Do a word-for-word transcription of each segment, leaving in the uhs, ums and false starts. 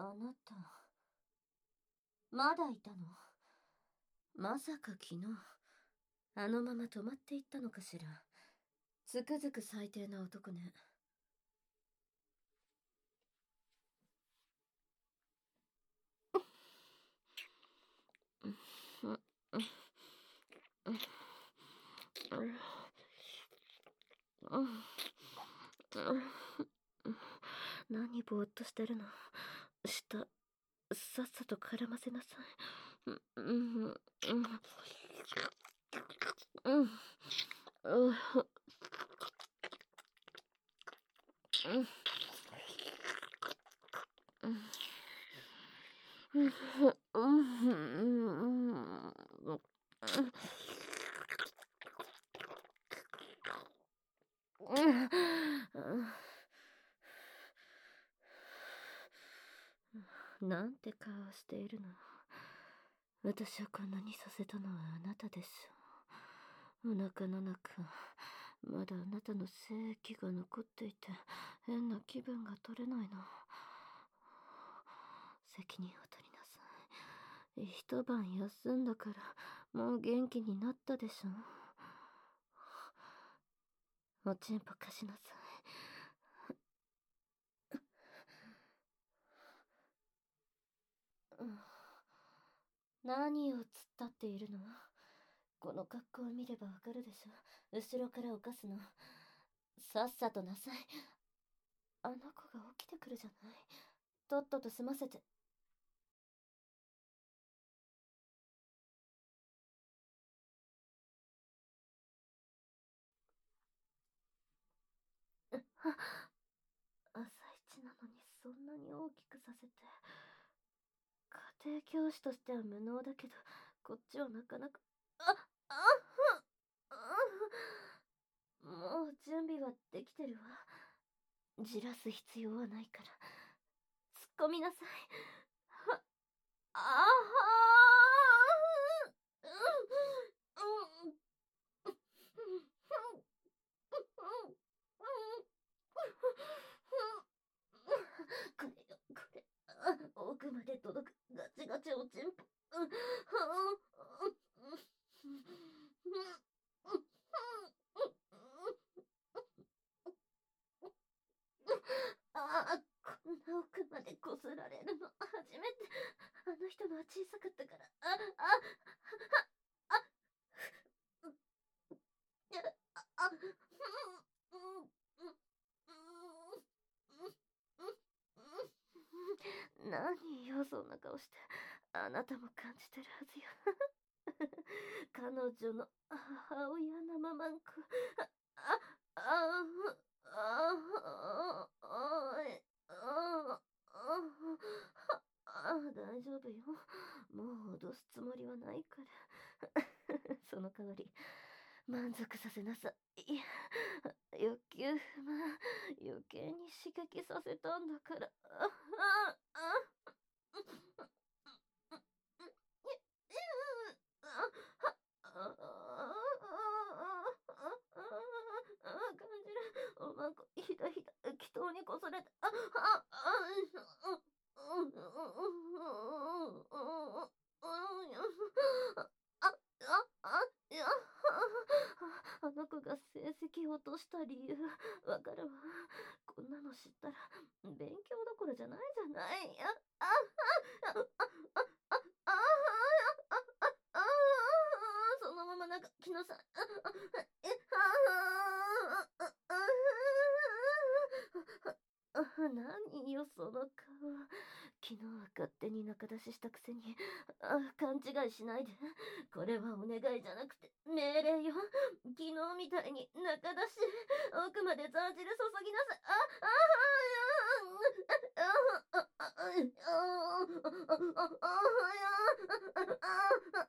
あなた、まだいたの？まさか昨日、あのまま泊まっていったのかしら。つくづく最低な男ね。何ぼーっとしてるの。舌、さっさと絡ませなさい。うん、うん、うん、うん、うん、なんて顔しているの。私をこんなにさせたのはあなたでしょ。お腹の中、まだあなたの精液が残っていて、変な気分が取れないの。責任を取りなさい。一晩休んだから、もう元気になったでしょ。おちんぽ貸しなさい。何を突っ立っているの？この格好を見ればわかるでしょ。後ろから犯すの。さっさとなさい。あの子が起きてくるじゃない。とっとと済ませて。朝一なのにそんなに大きくさせて。家庭教師としては無能だけど、こっちはなかなか。あ、あ、あ、もう準備はできてるわ。じらす必要はないから。突っ込みなさい。あはー、うん、うん、これよ、これ。奥まで届くガチガチおちんぽ。ああ、こんな奥までこすられるの初めて。あの人のは小さかったから。あ、あ、あ、あ、あ、何よ、そんな顔して。あなたも感じてるはずよ。彼女の母親のままんこ。あ、あ、あ、あ、あ、あ、あ、大丈夫よ。もう脅すつもりはないから。その代わり、満足させなさい。欲求不満、余計に刺激させたんだから。あ、あ、あ、感じる。おまんこ、ひだひだ、祈祷にこそれて。あ、あ、あ、あ、あ、いや、あの子が成績を落とした理由、わかるわ。こんなの知ったら、勉強どころじゃないじゃない。あ、あ、あ、あ、あ、あ、あ、あ、そのままなんか来なさい。あ、あ、え、あ、あ、あ、何よ、その顔。昨日は勝手に仲出ししたくせに、あ、勘違いしないで。これはお願いじゃなくて命令よ。昨日みたいに仲出し、奥までザージル注ぎなさい。あ、あ、あ、あ、あ、あ、あ、あ、あ、あ、あ、あ、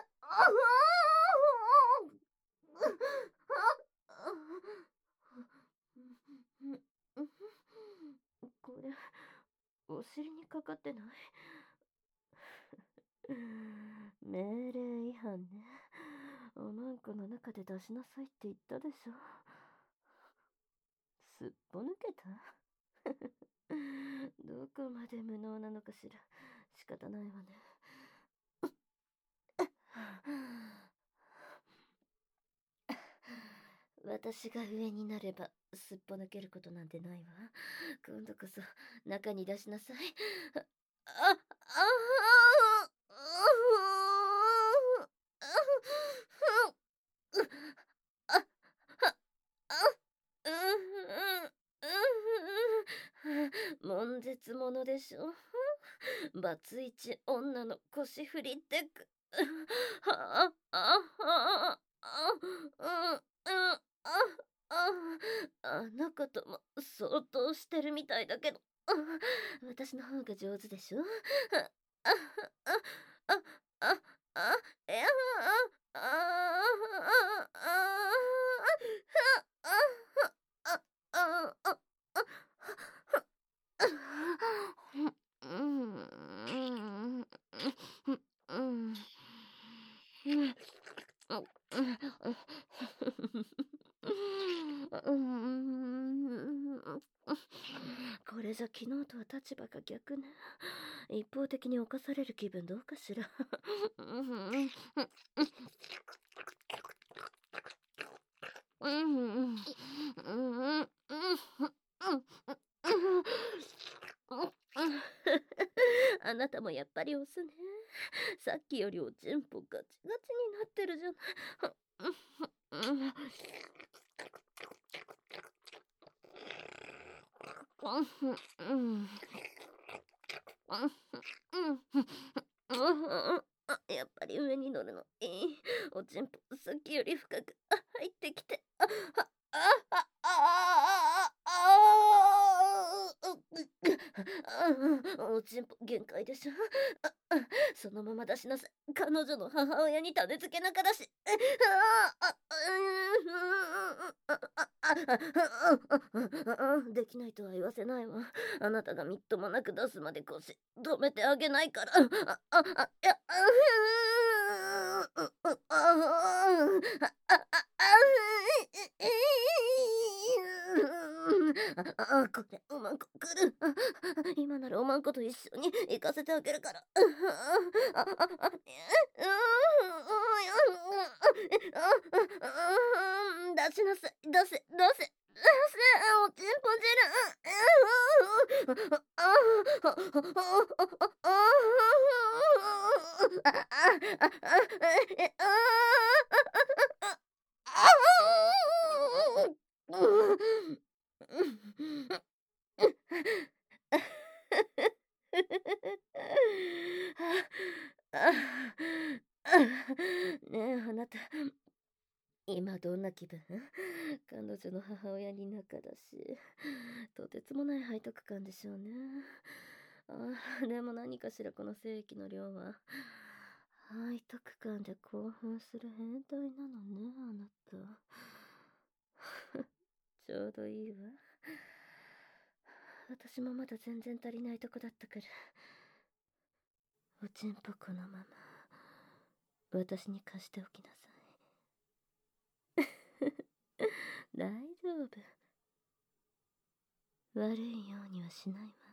これ、お尻にかかってない？命令違反ね。おまんこの中で出しなさいって言ったでしょ。すっぽ抜けた？ どこまで無能なのかしら。仕方ないわね。私が上になればすっぽ抜けることなんてないわ。今度こそ中に出しなさい。あ、あ、あ、あ、悶絶者でしょ。バツイチ女の腰振りテク。あ、あ、あ、あ、あ、あ、あ、あの子とも相当してるみたいだけど、私の方が上手でしょ。あ、あ、あ、あ、あ、いや、あ、あ、あ、あ、あ、あ、あ、うん、うん、これじゃ昨日とは立場が逆ね。一方的に侵される気分どうかしら。あなたもやっぱりオスね。さっきよりおちんぽガチガチになってるじゃない。やっぱり上に乗るのいい。おちんぽさっきより深く入ってきて。あ、あ、あ、あ、あ、おちんぽ限界でしょ。そのまま出しなさい。彼女の母親に種付けなからし。できないとは言わせないわ。あなたがみっともなく出すまで腰止めてあげないから。あ、あ、あ、いや、あ、あ、これ、おまんこ来る。今ならおまんこと一緒に行かせてあげるから。あ、あ、あ、出しなさい。出せ、出せ。出せ、おちんぽ汁。ねえ、あなた、今どんな気分？彼女の母親に仲だし、とてつもない背徳感でしょうね。あ、でも何かしらこの精液の量は。背徳感で興奮する変態なのね、あなた。ちょうどいいわ。私もまだ全然足りないとこだったから。おちんぽこのまま、私に貸しておきなさい。大丈夫。悪いようにはしないわ。